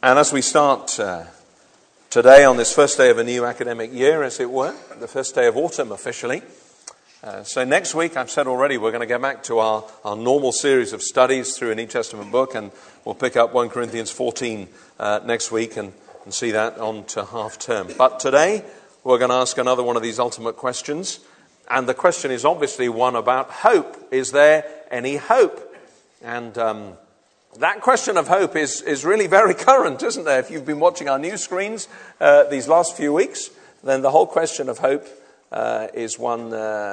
And as we start today on this first day of a new academic year, as it were, the first day of autumn officially. So next week, I've said already, we're going to go back to our normal series of studies through a New Testament book, and we'll pick up 1 Corinthians 14 next week and see that on to half term. But today, we're going to ask another one of these ultimate questions. And the question is obviously one about hope. Is there any hope? And that question of hope is really very current, isn't there? If you've been watching our news screens these last few weeks, then the whole question of hope is one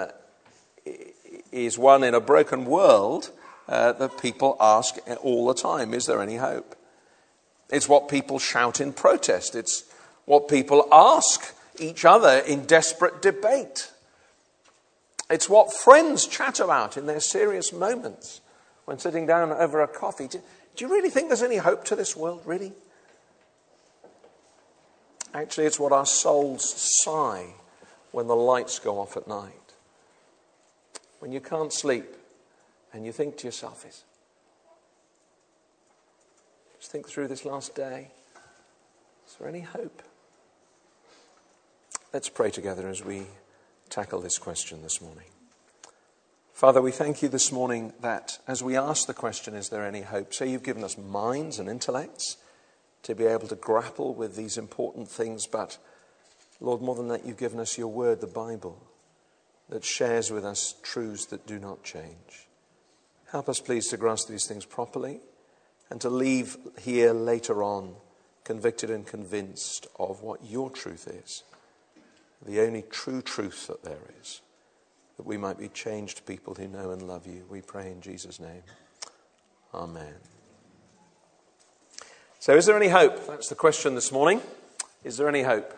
in a broken world that people ask all the time. Is there any hope? It's what people shout in protest. It's what people ask each other in desperate debate. It's what friends chat about in their serious moments when sitting down over a coffee. Do you really think there's any hope to this world, really? Actually, it's what our souls sigh when the lights go off at night. When you can't sleep and you think to yourself, just think through this last day. Is there any hope? Let's pray together as we tackle this question this morning. Father, we thank you this morning that as we ask the question, is there any hope? So you've given us minds and intellects to be able to grapple with these important things. But Lord, more than that, you've given us your word, the Bible, that shares with us truths that do not change. Help us, please, to grasp these things properly and to leave here later on convicted and convinced of what your truth is, the only true truth that there is, that we might be changed people who know and love you. We pray in Jesus' name. Amen. So is there any hope? That's the question this morning. Is there any hope?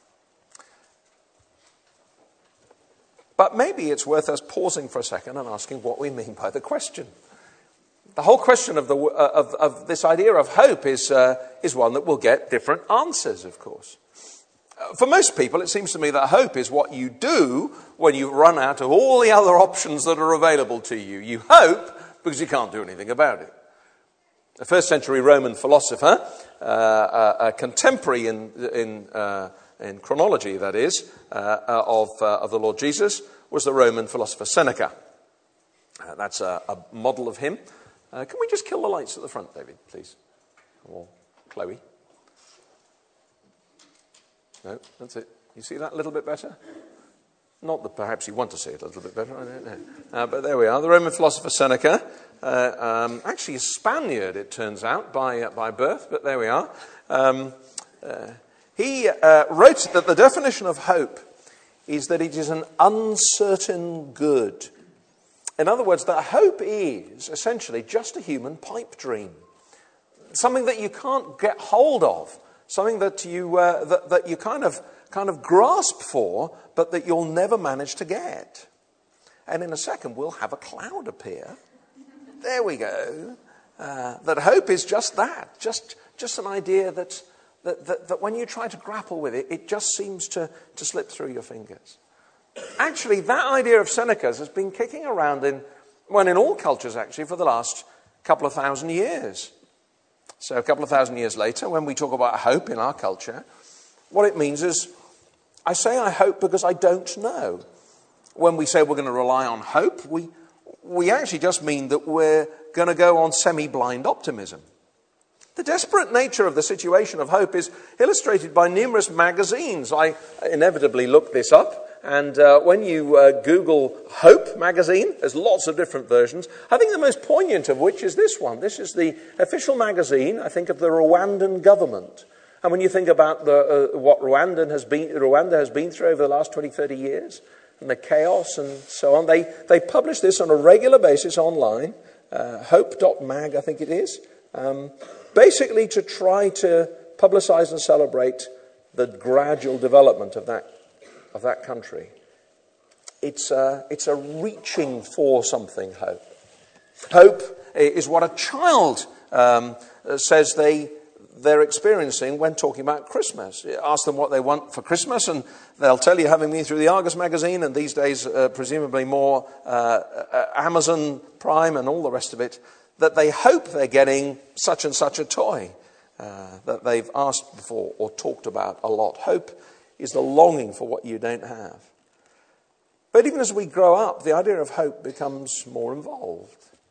But maybe it's worth us pausing for a second and asking what we mean by the question. The whole question of this idea of hope is one that will get different answers, of course. For most people, it seems to me that hope is what you do when you run out of all the other options that are available to you. You hope because you can't do anything about it. A first century Roman philosopher, a contemporary in chronology, that is, of the Lord Jesus, was the Roman philosopher Seneca. That's a model of him. Can we just kill the lights at the front, David, please? Or Chloe? No, that's it. You see that a little bit better? Not that perhaps you want to see it a little bit better, I don't know. But there we are. The Roman philosopher Seneca, actually a Spaniard, it turns out, by birth, but there we are. He wrote that the definition of hope is that it is an uncertain good. In other words, that hope is essentially just a human pipe dream. Something that you can't get hold of. Something that you that you kind of grasp for, but that you'll never manage to get. And in a second, we'll have a cloud appear. There we go. That hope is just that, just an idea that when you try to grapple with it, it just seems to slip through your fingers. Actually, that idea of Seneca's has been kicking around in all cultures actually for the last couple of thousand years. So a couple of thousand years later, when we talk about hope in our culture, what it means is, I say I hope because I don't know. When we say we're going to rely on hope, we actually just mean that we're going to go on semi-blind optimism. The desperate nature of the situation of hope is illustrated by numerous magazines. I inevitably looked this up. And when you Google Hope magazine, there's lots of different versions. I think the most poignant of which is this one. This is the official magazine, I think, of the Rwandan government. And when you think about what Rwanda has been through over the last 20, 30 years, and the chaos and so on, they publish this on a regular basis online, hope.mag, I think it is, basically to try to publicize and celebrate the gradual development of that country. It's a reaching for something hope. Hope is what a child says they're experiencing when talking about Christmas. Ask them what they want for Christmas and they'll tell you, having been through the Argus magazine and these days presumably more Amazon Prime and all the rest of it, that they hope they're getting such and such a toy. that they've asked before or talked about a lot. Hope is the longing for what you don't have. But even as we grow up, the idea of hope becomes more involved.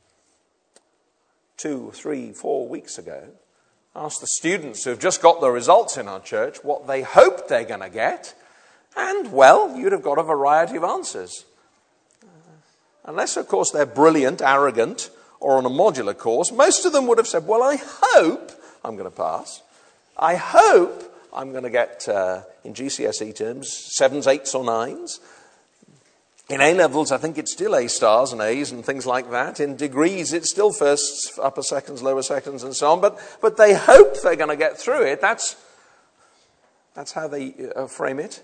2, 3, 4 weeks ago, I asked the students who have just got the results in our church what they hoped they're going to get. And, well, you'd have got a variety of answers. Unless, of course, they're brilliant, arrogant, or on a modular course, most of them would have said, well, I hope I'm going to pass. I hope I'm going to get, in GCSE terms, 7s, 8s or 9s. In A-levels, I think it's still A stars and A's and things like that. In degrees, it's still firsts, upper seconds, lower seconds, and so on. But they hope they're going to get through it. That's how they frame it.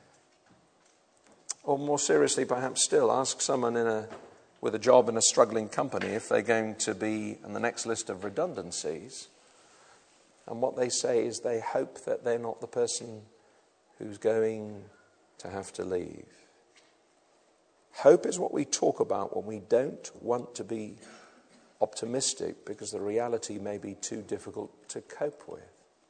Or more seriously, perhaps still, ask someone with a job in a struggling company if they're going to be on the next list of redundancies. And what they say is they hope that they're not the person who's going to have to leave. Hope is what we talk about when we don't want to be optimistic because the reality may be too difficult to cope with.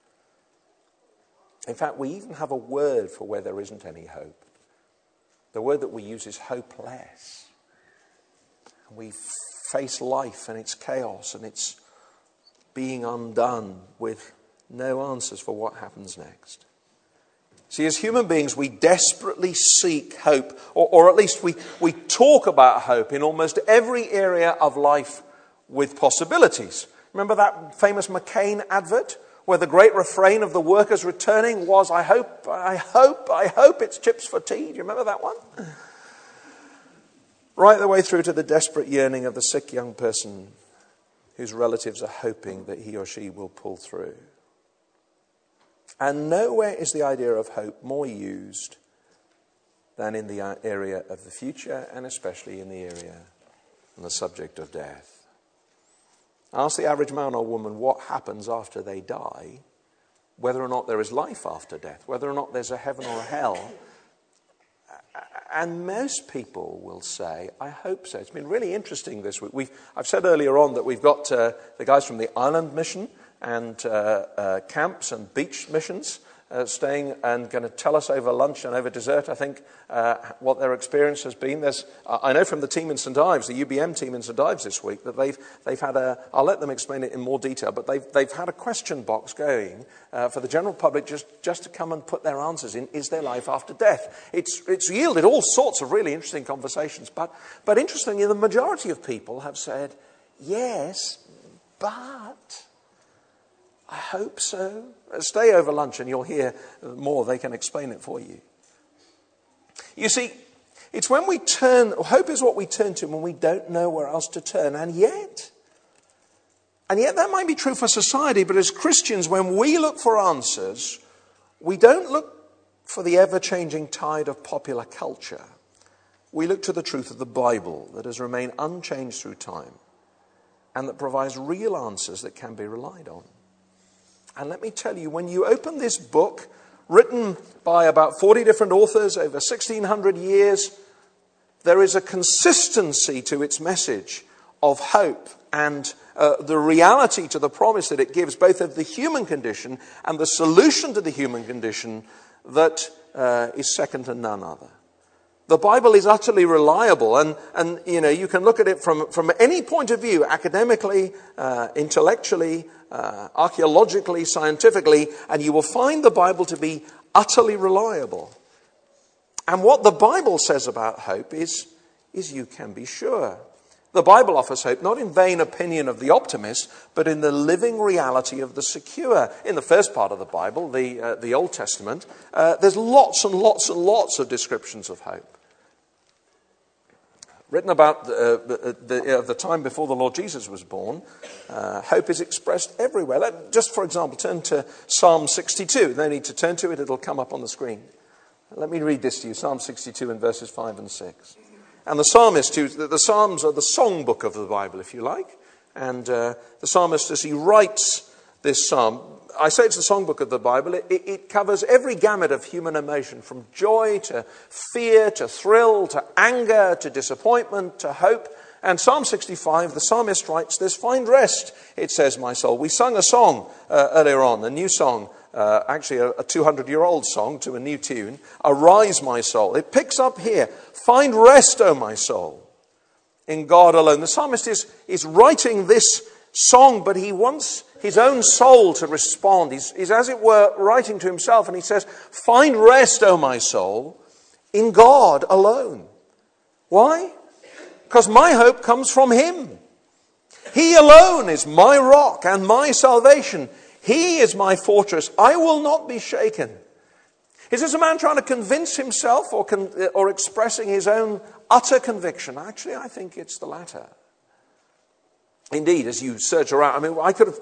In fact, we even have a word for where there isn't any hope. The word that we use is hopeless. And we face life and its chaos and its being undone with no answers for what happens next. See, as human beings, we desperately seek hope, or at least we talk about hope in almost every area of life with possibilities. Remember that famous McCain advert where the great refrain of the workers returning was, I hope it's chips for tea. Do you remember that one? Right the way through to the desperate yearning of the sick young person whose relatives are hoping that he or she will pull through. And nowhere is the idea of hope more used than in the area of the future, and especially in the area and the subject of death. Ask the average man or woman what happens after they die, whether or not there is life after death, whether or not there's a heaven or a hell. And most people will say, I hope so. It's been really interesting this week. I've said earlier on that we've got the guys from the Island Mission and camps and beach missions staying and going to tell us over lunch and over dessert, I think, what their experience has been. I know from the team in St Ives, the UBM team in St Ives this week, that they've had I'll let them explain it in more detail, but they've had a question box going for the general public just to come and put their answers in. Is there life after death? It's yielded all sorts of really interesting conversations, but interestingly, the majority of people have said, yes, but I hope so. Stay over lunch and you'll hear more. They can explain it for you. You see, it's when we turn, hope is what we turn to when we don't know where else to turn. And yet that might be true for society, but as Christians, when we look for answers, we don't look for the ever-changing tide of popular culture. We look to the truth of the Bible that has remained unchanged through time and that provides real answers that can be relied on. And let me tell you, when you open this book, written by about 40 different authors over 1,600 years, there is a consistency to its message of hope and the reality to the promise that it gives, both of the human condition and the solution to the human condition that is second to none other. The Bible is utterly reliable, and you can look at it from any point of view, academically, intellectually, archaeologically, scientifically, and you will find the Bible to be utterly reliable. And what the Bible says about hope is you can be sure. The Bible offers hope not in vain opinion of the optimist, but in the living reality of the secure. In the first part of the Bible, the Old Testament, there's lots and lots and lots of descriptions of hope. Written about the time before the Lord Jesus was born, hope is expressed everywhere. Just for example, turn to Psalm 62. No need to turn to it, it'll come up on the screen. Let me read this to you, Psalm 62 in verses 5 and 6. And the psalmist, the Psalms are the songbook of the Bible, if you like. And the psalmist, as he writes this psalm, I say it's the songbook of the Bible, it covers every gamut of human emotion, from joy to fear to thrill to anger to disappointment to hope. And Psalm 65, the psalmist writes this, "Find rest, it says, my soul." We sung a song earlier on, a new song, actually a 200-year-old song to a new tune, "Arise, my soul." It picks up here, "Find rest, O my soul, in God alone." The psalmist is writing this song, but he wants his own soul to respond. He's as it were writing to himself, and he says, "Find rest, O my soul, in God alone." Why? Because my hope comes from him. He alone is my rock and my salvation. He is my fortress. I will not be shaken. Is this a man trying to convince himself or expressing his own utter conviction? Actually, I think it's the latter. Indeed, as you search around, I could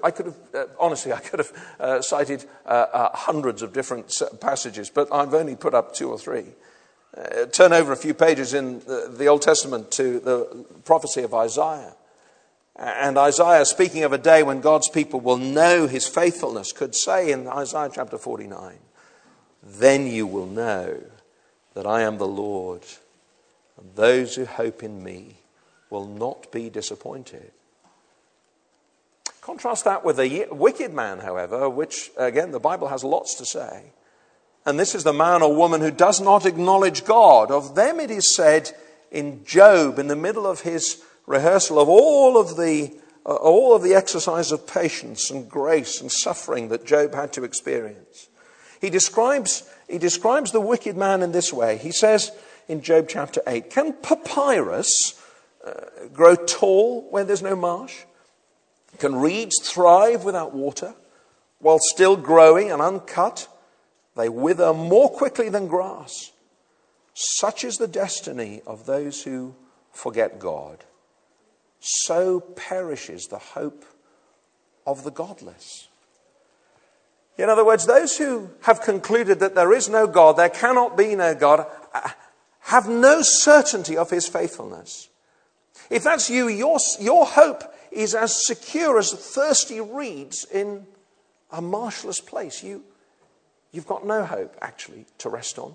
have cited hundreds of different passages, but I've only put up 2 or 3. Turn over a few pages in the Old Testament to the prophecy of Isaiah. And Isaiah, speaking of a day when God's people will know his faithfulness, could say in Isaiah chapter 49, "Then you will know that I am the Lord, and those who hope in me will not be disappointed." Contrast that with the wicked man, however, which, again, the Bible has lots to say. And this is the man or woman who does not acknowledge God. Of them it is said in Job, in the middle of his rehearsal of all of the exercise of patience and grace and suffering that Job had to experience. He describes the wicked man in this way. He says in Job chapter 8, "Can papyrus grow tall where there's no marsh? Can reeds thrive without water? While still growing and uncut, they wither more quickly than grass. Such is the destiny of those who forget God. So perishes the hope of the godless." In other words, those who have concluded that there is no God, there cannot be no God, have no certainty of his faithfulness. If that's you, your hope is as secure as thirsty reeds in a marshless place. You've got no hope, actually, to rest on.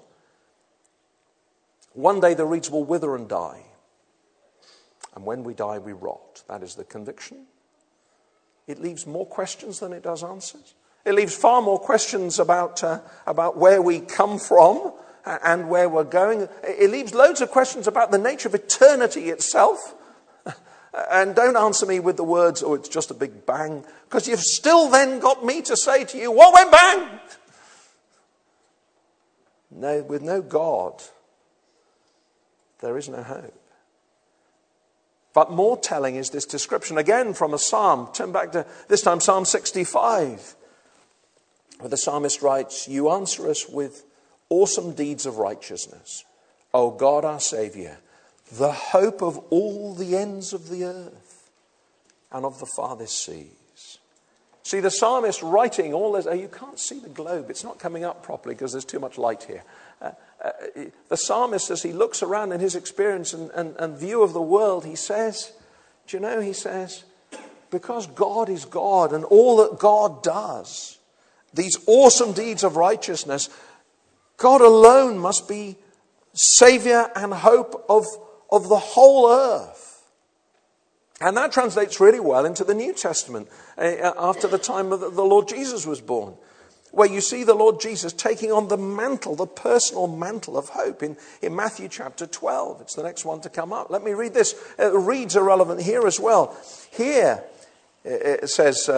One day the reeds will wither and die. And when we die, we rot. That is the conviction. It leaves more questions than it does answers. It leaves far more questions about where we come from and where we're going. It leaves loads of questions about the nature of eternity itself. And don't answer me with the words, "Oh, it's just a big bang," because you've still then got me to say to you, "What went bang?" No, with no God, there is no hope. But more telling is this description again from a psalm. Turn back to this time Psalm 65, where the psalmist writes, "You answer us with awesome deeds of righteousness, O God our Saviour, the hope of all the ends of the earth and of the farthest seas." See, the psalmist writing all this. You can't see the globe. It's not coming up properly because there's too much light here. The psalmist, as he looks around in his experience and view of the world, he says, because God is God and all that God does, these awesome deeds of righteousness, God alone must be Saviour and hope of the whole earth. And that translates really well into the New Testament after the time of the Lord Jesus was born, where you see the Lord Jesus taking on the mantle, the personal mantle of hope in Matthew chapter 12. It's the next one to come up. Let me read this. Reeds are relevant here as well. Here it says,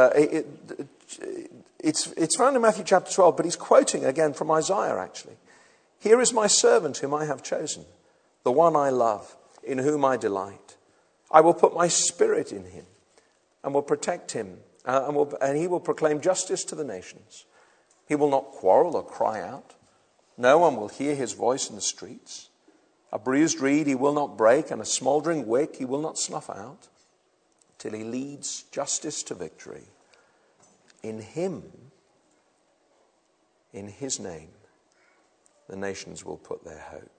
it's found in Matthew chapter 12, but he's quoting again from Isaiah actually. "Here is my servant whom I have chosen, the one I love, in whom I delight. I will put my spirit in him and will protect him, and he will proclaim justice to the nations. He will not quarrel or cry out. No one will hear his voice in the streets. A bruised reed he will not break, and a smouldering wick he will not snuff out, till he leads justice to victory. In him, in his name, the nations will put their hope."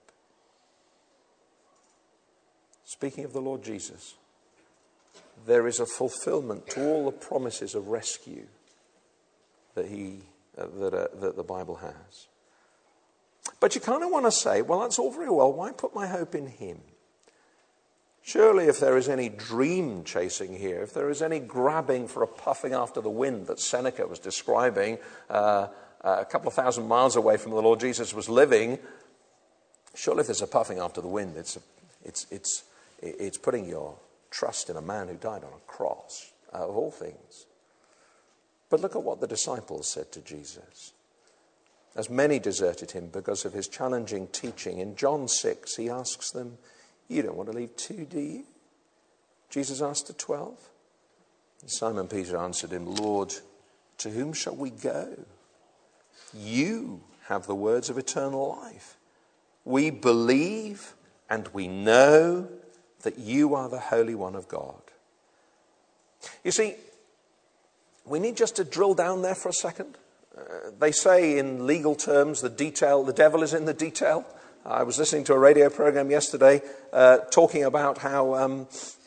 Speaking of the Lord Jesus, there is a fulfillment to all the promises of rescue that the Bible has. But you kind of want to say, well, that's all very well. Why put my hope in him? Surely if there is any dream chasing here, if there is any grabbing for a puffing after the wind that Seneca was describing a couple of thousand miles away from the Lord Jesus was living, surely if there's a puffing after the wind, it's putting your trust in a man who died on a cross, of all things. But look at what the disciples said to Jesus. As many deserted him because of his challenging teaching, in John 6, he asks them, "You don't want to leave too, do you?" Jesus asked the 12. And Simon Peter answered him, "Lord, to whom shall we go? You have the words of eternal life. We believe and we know that you are the Holy One of God." You see, we need just to drill down there for a second. They say in legal terms, the devil is in the detail. I was listening to a radio program yesterday talking about how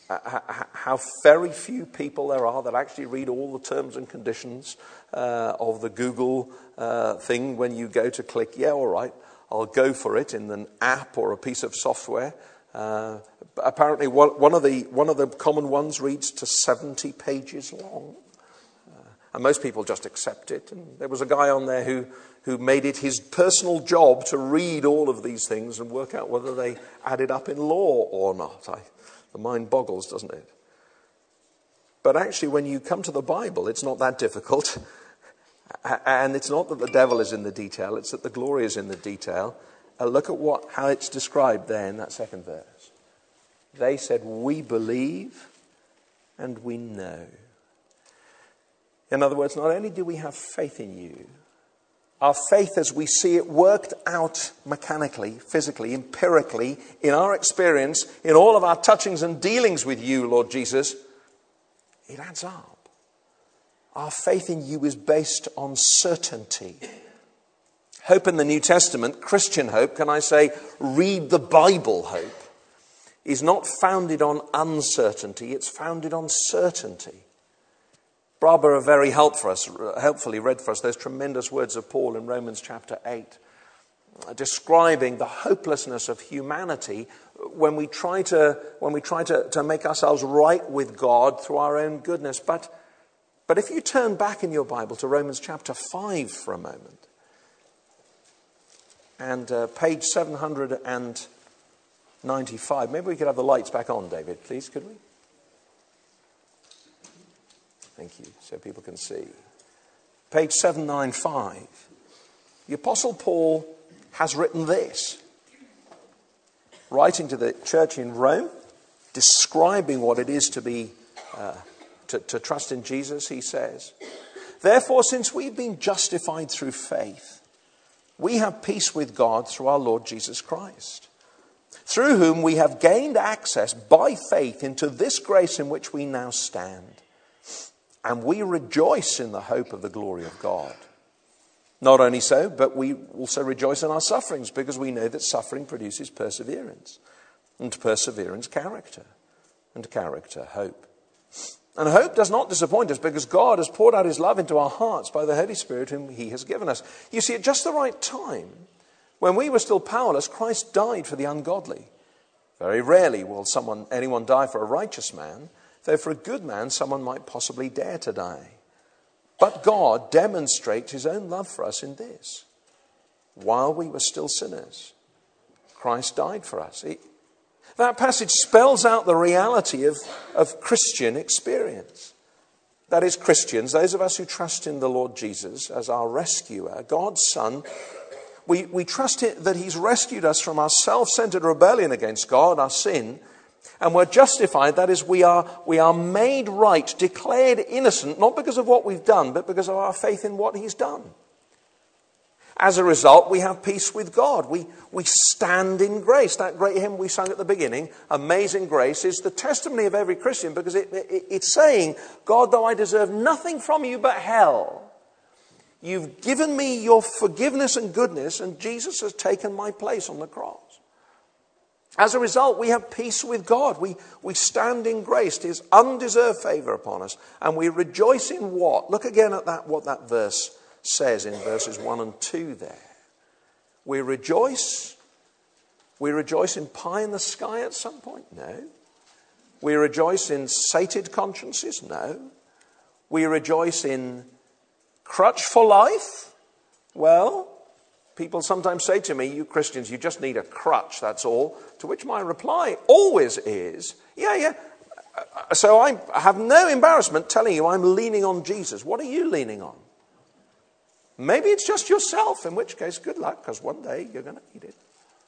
very few people there are that actually read all the terms and conditions of the Google thing when you go to click, yeah, all right, I'll go for it in an app or a piece of software. Apparently one of the common ones reads to 70 pages long. And most people just accept it. And there was a guy on there who made it his personal job to read all of these things and work out whether they added up in law or not. The mind boggles, doesn't it? But actually, when you come to the Bible, it's not that difficult. And it's not that the devil is in the detail, it's that the glory is in the detail. Look at how it's described there in that second verse. They said, "We believe and we know." In other words, not only do we have faith in you, our faith as we see it worked out mechanically, physically, empirically, in our experience, in all of our touchings and dealings with you, Lord Jesus, it adds up. Our faith in you is based on certainty. Hope in the New Testament, Christian hope, can I say, read the Bible hope, is not founded on uncertainty, it's founded on certainty. Barbara very helpfully read for us those tremendous words of Paul in Romans chapter 8, describing the hopelessness of humanity when we try to make ourselves right with God through our own goodness. But if you turn back in your Bible to Romans chapter 5 for a moment, and page 795, maybe we could have the lights back on, David, please, could we? Thank you, so people can see. Page 795. The Apostle Paul has written this, writing to the church in Rome, describing what it is to be to trust in Jesus. He says, "Therefore, since we've been justified through faith, we have peace with God through our Lord Jesus Christ, through whom we have gained access by faith into this grace in which we now stand. And we rejoice in the hope of the glory of God. Not only so, but we also rejoice in our sufferings, because we know that suffering produces perseverance, and perseverance character, and character hope. And hope does not disappoint us, because God has poured out his love into our hearts by the Holy Spirit whom he has given us." You see, at just the right time, when we were still powerless, Christ died for the ungodly. Very rarely will anyone die for a righteous man, though for a good man someone might possibly dare to die. But God demonstrates his own love for us in this: while we were still sinners, Christ died for us. That passage spells out the reality of Christian experience. That is, Christians, those of us who trust in the Lord Jesus as our rescuer, God's Son, we trust that he's rescued us from our self-centered rebellion against God, our sin, and we're justified. That is, we are made right, declared innocent, not because of what we've done, but because of our faith in what he's done. As a result, we have peace with God. We stand in grace. That great hymn we sang at the beginning, Amazing Grace, is the testimony of every Christian, because it's saying, God, though I deserve nothing from you but hell, you've given me your forgiveness and goodness, and Jesus has taken my place on the cross. As a result, we have peace with God. We stand in grace, his undeserved favor upon us, and we rejoice in what? Look again at what that verse says in verses 1 and 2 there. We rejoice in pie in the sky at some point? No. We rejoice in sated consciences? No. We rejoice in crutch for life? Well, people sometimes say to me, you Christians, you just need a crutch, that's all. To which my reply always is, yeah. So I have no embarrassment telling you I'm leaning on Jesus. What are you leaning on? Maybe it's just yourself, in which case, good luck, because one day you're going to need it.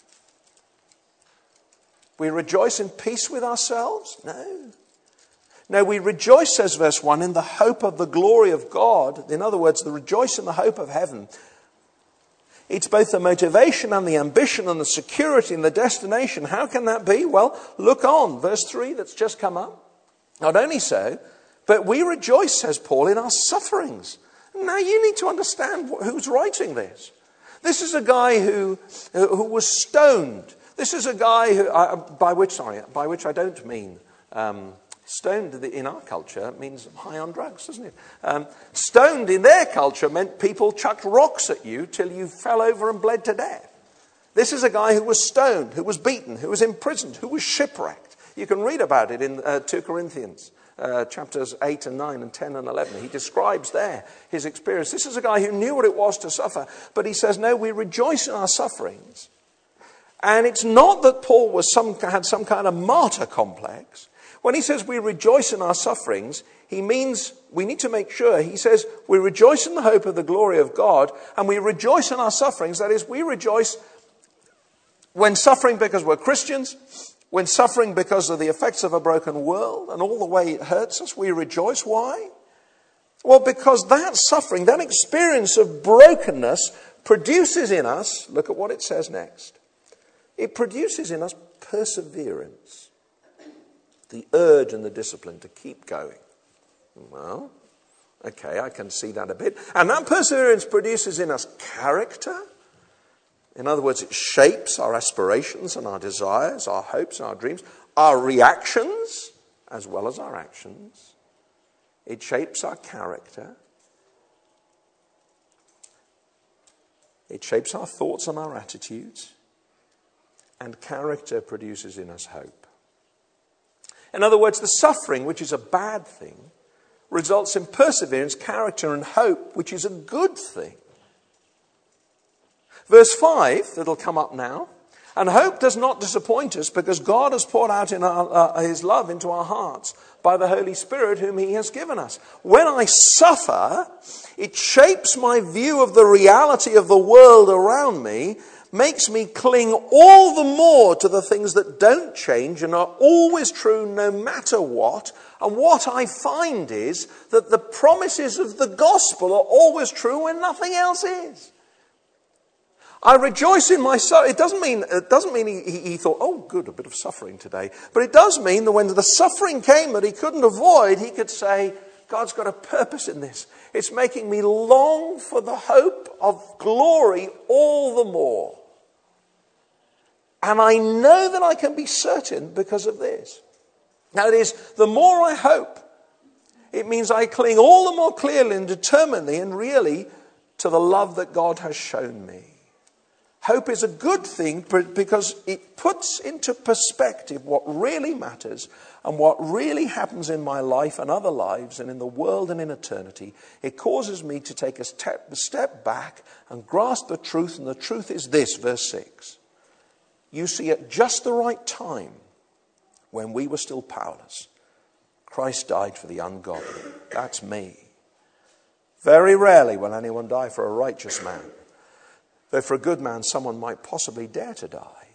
We rejoice in peace with ourselves? No, we rejoice, says verse 1, in the hope of the glory of God. In other words, the rejoice in the hope of heaven. It's both the motivation and the ambition and the security and the destination. How can that be? Well, look on. Verse 3 that's just come up. Not only so, but we rejoice, says Paul, in our sufferings. Now you need to understand who's writing this. This is a guy who was stoned. This is a guy who, by which I don't mean stoned in our culture means high on drugs, doesn't it? Stoned in their culture meant people chucked rocks at you till you fell over and bled to death. This is a guy who was stoned, who was beaten, who was imprisoned, who was shipwrecked. You can read about it in 2 Corinthians. Chapters 8 and 9 and 10 and 11. He describes there his experience. This is a guy who knew what it was to suffer. But he says, no, we rejoice in our sufferings. And it's not that Paul had some kind of martyr complex. When he says we rejoice in our sufferings, he means we need to make sure. He says we rejoice in the hope of the glory of God. And we rejoice in our sufferings. That is, we rejoice when suffering because we're Christians. When suffering because of the effects of a broken world and all the way it hurts us, we rejoice. Why? Well, because that suffering, that experience of brokenness produces in us, look at what it says next. It produces in us perseverance, the urge and the discipline to keep going. Well, okay, I can see that a bit. And that perseverance produces in us character. In other words, it shapes our aspirations and our desires, our hopes and our dreams, our reactions as well as our actions. It shapes our character. It shapes our thoughts and our attitudes. And character produces in us hope. In other words, the suffering, which is a bad thing, results in perseverance, character and hope, which is a good thing. Verse 5, that'll come up now. And hope does not disappoint us because God has poured out his love into our hearts by the Holy Spirit whom he has given us. When I suffer, it shapes my view of the reality of the world around me, makes me cling all the more to the things that don't change and are always true no matter what. And what I find is that the promises of the gospel are always true when nothing else is. I rejoice in my suffering. It doesn't mean he thought, oh, good, a bit of suffering today. But it does mean that when the suffering came that he couldn't avoid, he could say, God's got a purpose in this. It's making me long for the hope of glory all the more. And I know that I can be certain because of this. Now it is, the more I hope, it means I cling all the more clearly and determinedly and really to the love that God has shown me. Hope is a good thing because it puts into perspective what really matters and what really happens in my life and other lives and in the world and in eternity. It causes me to take a step back and grasp the truth, and the truth is this, verse 6. You see, at just the right time, when we were still powerless, Christ died for the ungodly. That's me. Very rarely will anyone die for a righteous man. Though for a good man, someone might possibly dare to die.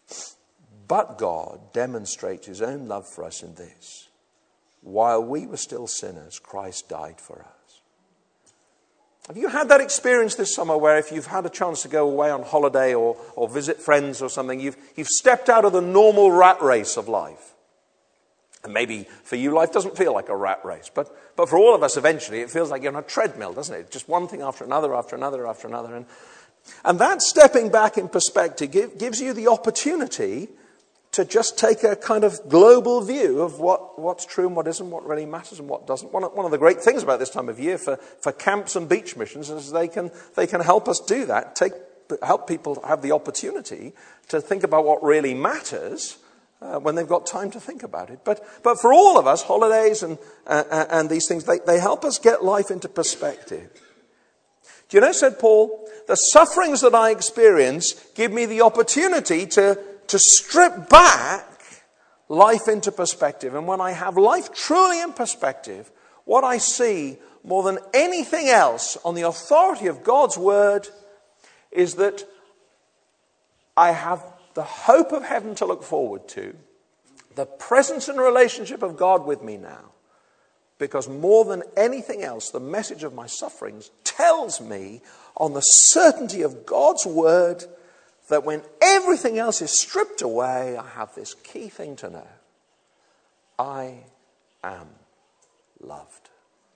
But God demonstrates his own love for us in this. While we were still sinners, Christ died for us. Have you had that experience this summer where if you've had a chance to go away on holiday or visit friends or something, you've stepped out of the normal rat race of life? And maybe for you, life doesn't feel like a rat race. But for all of us, eventually, it feels like you're on a treadmill, doesn't it? Just one thing after another, after another, after another. And that stepping back in perspective gives you the opportunity to just take a kind of global view of what's true and what isn't, what really matters and what doesn't. One of the great things about this time of year for camps and beach missions is they can help us do that, help people have the opportunity to think about what really matters when they've got time to think about it. But for all of us, holidays and these things, they help us get life into perspective. Do you know, said Paul, the sufferings that I experience give me the opportunity to strip back life into perspective. And when I have life truly in perspective, what I see more than anything else on the authority of God's word is that I have the hope of heaven to look forward to, the presence and relationship of God with me now, because more than anything else, the message of my sufferings tells me on the certainty of God's word that when everything else is stripped away, I have this key thing to know. I am loved.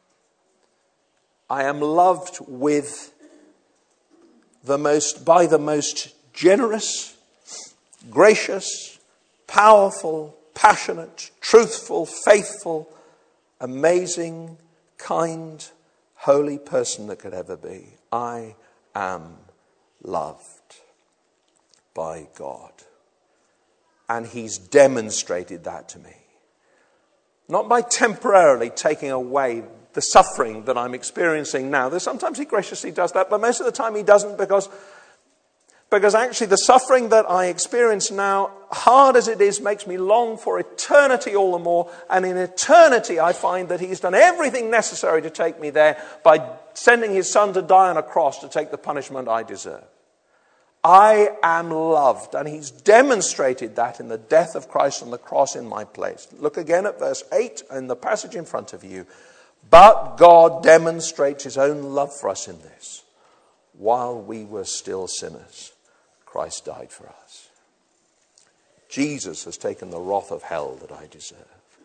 I am loved with by the most generous, gracious, powerful, passionate, truthful, faithful, amazing, kind, holy person that could ever be. I am loved by God. And he's demonstrated that to me. Not by temporarily taking away the suffering that I'm experiencing now. Sometimes he graciously does that, but most of the time he doesn't, because actually the suffering that I experience now, hard as it is, makes me long for eternity all the more. And in eternity I find that he's done everything necessary to take me there by sending his son to die on a cross to take the punishment I deserve. I am loved, and he's demonstrated that in the death of Christ on the cross in my place. Look again at verse 8 in the passage in front of you. But God demonstrates his own love for us in this. While we were still sinners, Christ died for us. Jesus has taken the wrath of hell that I deserve.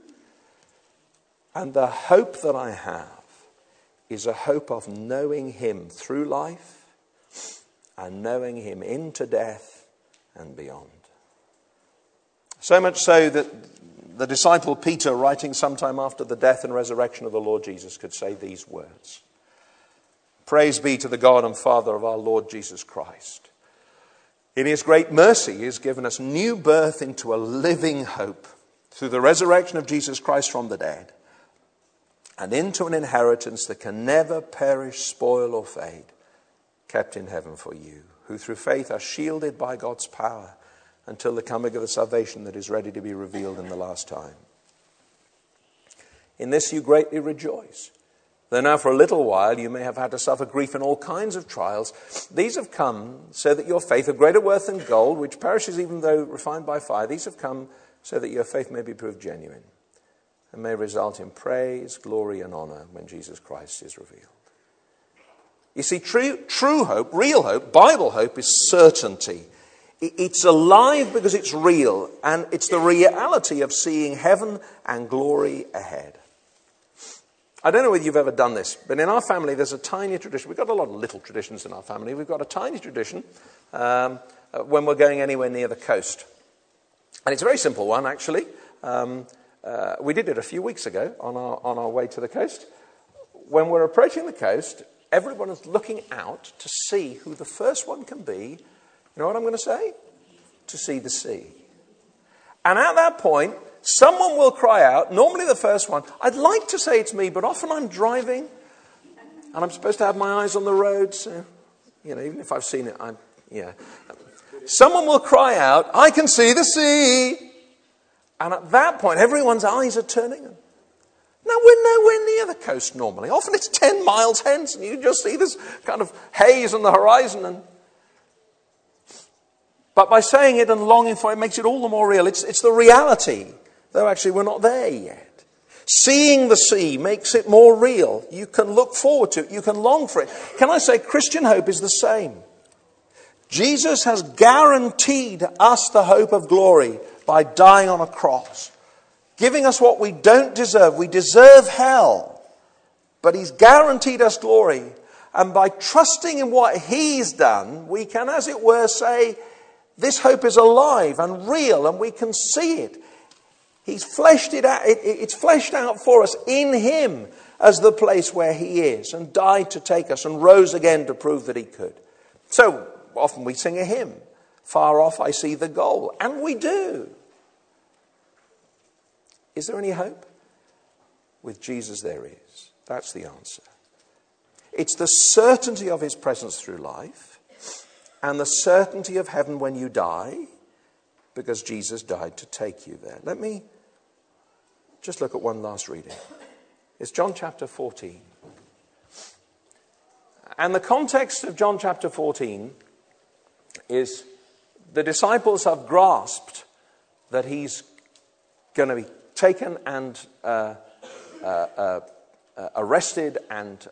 And the hope that I have is a hope of knowing him through life and knowing him into death and beyond. So much so that the disciple Peter, writing sometime after the death and resurrection of the Lord Jesus, could say these words. Praise be to the God and Father of our Lord Jesus Christ. In his great mercy, he has given us new birth into a living hope through the resurrection of Jesus Christ from the dead, and into an inheritance that can never perish, spoil, or fade, kept in heaven for you, who through faith are shielded by God's power until the coming of the salvation that is ready to be revealed in the last time. In this you greatly rejoice, though now for a little while you may have had to suffer grief in all kinds of trials. These have come so that your faith, of greater worth than gold, which perishes even though refined by fire, these have come so that your faith may be proved genuine and may result in praise, glory, and honor when Jesus Christ is revealed. You see, true hope, real hope, Bible hope is certainty. It's alive because it's real, and it's the reality of seeing heaven and glory ahead. I don't know whether you've ever done this, but in our family there's a tiny tradition. We've got a lot of little traditions in our family. We've got a tiny tradition when we're going anywhere near the coast. And it's a very simple one, actually. We did it a few weeks ago on our way to the coast. When we're approaching the coast, everyone is looking out to see who the first one can be. You know what I'm going to say? To see the sea. And at that point, someone will cry out, normally the first one. I'd like to say it's me, but often I'm driving and I'm supposed to have my eyes on the road. So, even if I've seen it, someone will cry out, I can see the sea. And at that point, everyone's eyes are turning. Now, we're nowhere near the coast normally. Often it's 10 miles hence and you just see this kind of haze on the horizon. But by saying it and longing for it makes it all the more real. It's the reality, though actually we're not there yet. Seeing the sea makes it more real. You can look forward to it. You can long for it. Can I say Christian hope is the same? Jesus has guaranteed us the hope of glory by dying on a cross, giving us what we don't deserve. We deserve hell, but he's guaranteed us glory. And by trusting in what he's done, we can, as it were, say, this hope is alive and real, and we can see it. He's fleshed it out. It's fleshed out for us in him as the place where he is, and died to take us and rose again to prove that he could. So often we sing a hymn, far off I see the goal. And we do. Is there any hope? With Jesus there is. That's the answer. It's the certainty of his presence through life and the certainty of heaven when you die, because Jesus died to take you there. Let me just look at one last reading. It's John chapter 14. And the context of John chapter 14 is the disciples have grasped that he's going to be taken and arrested and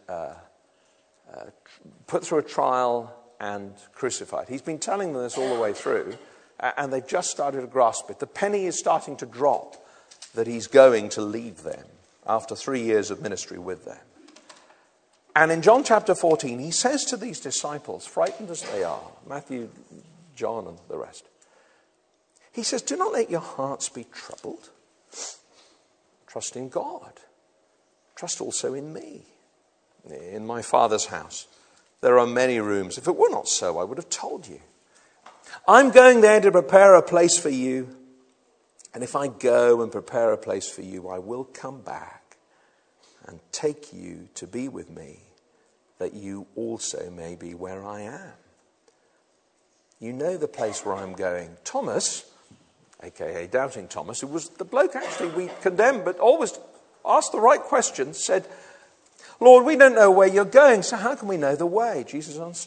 put through a trial and crucified. He's been telling them this all the way through, and they've just started to grasp it. The penny is starting to drop that he's going to leave them after 3 years of ministry with them. And in John chapter 14, he says to these disciples, frightened as they are, Matthew, John, and the rest, he says, do not let your hearts be troubled. Trust in God. Trust also in me. In my Father's house, there are many rooms. If it were not so, I would have told you. I'm going there to prepare a place for you. And if I go and prepare a place for you, I will come back and take you to be with me, that you also may be where I am. You know the place where I'm going. Thomas, a.k.a. Doubting Thomas, who was the bloke actually we condemned, but always asked the right question, said, Lord, we don't know where you're going, so how can we know the way? Jesus answered,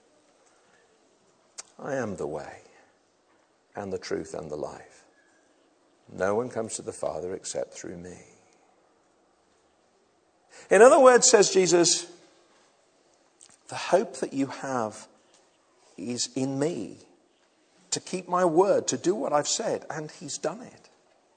I am the way and the truth and the life. No one comes to the Father except through me. In other words, says Jesus, the hope that you have is in me, to keep my word, to do what I've said, and he's done it.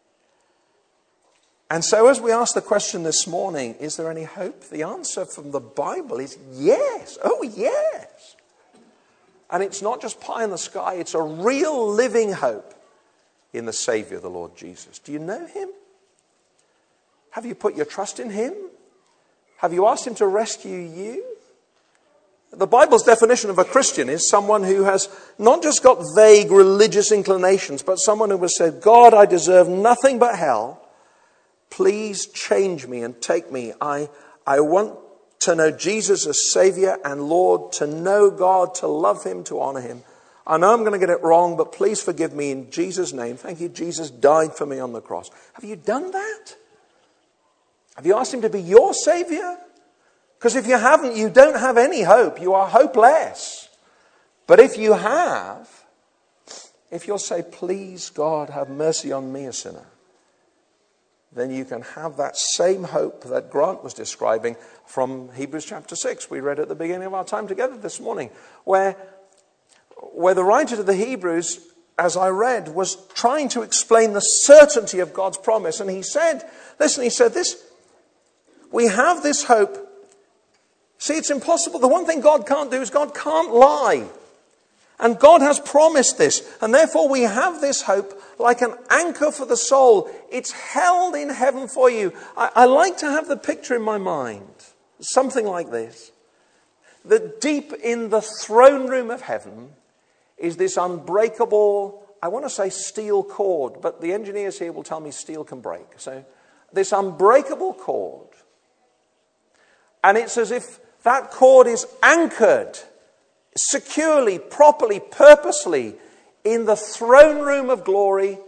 And so as we ask the question this morning, is there any hope? The answer from the Bible is yes. Oh, yes. And it's not just pie in the sky. It's a real living hope in the Savior, the Lord Jesus. Do you know him? Have you put your trust in him? Have you asked him to rescue you? The Bible's definition of a Christian is someone who has not just got vague religious inclinations, but someone who has said, God, I deserve nothing but hell. Please change me and take me. I want to know Jesus as Savior and Lord, to know God, to love him, to honor him. I know I'm going to get it wrong, but please forgive me in Jesus' name. Thank you, Jesus died for me on the cross. Have you done that? Have you asked him to be your Savior? Because if you haven't, you don't have any hope. You are hopeless. But if you have, if you'll say, please, God, have mercy on me, a sinner, then you can have that same hope that Grant was describing from Hebrews chapter 6. We read at the beginning of our time together this morning, where the writer to the Hebrews, as I read, was trying to explain the certainty of God's promise. And he said, listen, he said this, we have this hope. See, it's impossible. The one thing God can't do is God can't lie. And God has promised this. And therefore we have this hope like an anchor for the soul. It's held in heaven for you. I like to have the picture in my mind. Something like this. That deep in the throne room of heaven is this unbreakable, I want to say steel cord, but the engineers here will tell me steel can break. So this unbreakable cord. And it's as if that cord is anchored securely, properly, purposely in the throne room of glory.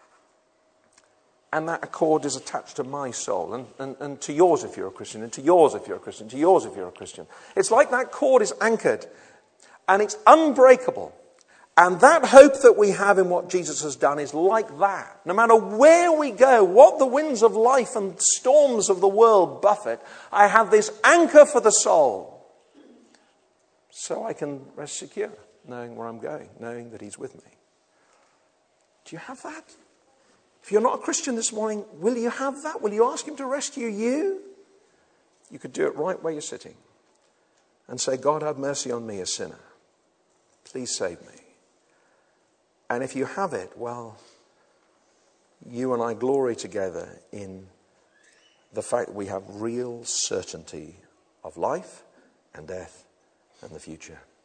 And that cord is attached to my soul and to yours if you're a Christian, and to yours if you're a Christian, to yours if you're a Christian. It's like that cord is anchored and it's unbreakable. And that hope that we have in what Jesus has done is like that. No matter where we go, what the winds of life and storms of the world buffet, I have this anchor for the soul. So I can rest secure, knowing where I'm going, knowing that he's with me. Do you have that? If you're not a Christian this morning, will you have that? Will you ask him to rescue you? You could do it right where you're sitting and say, God, have mercy on me, a sinner. Please save me. And if you have it, well, you and I glory together in the fact that we have real certainty of life and death and the future.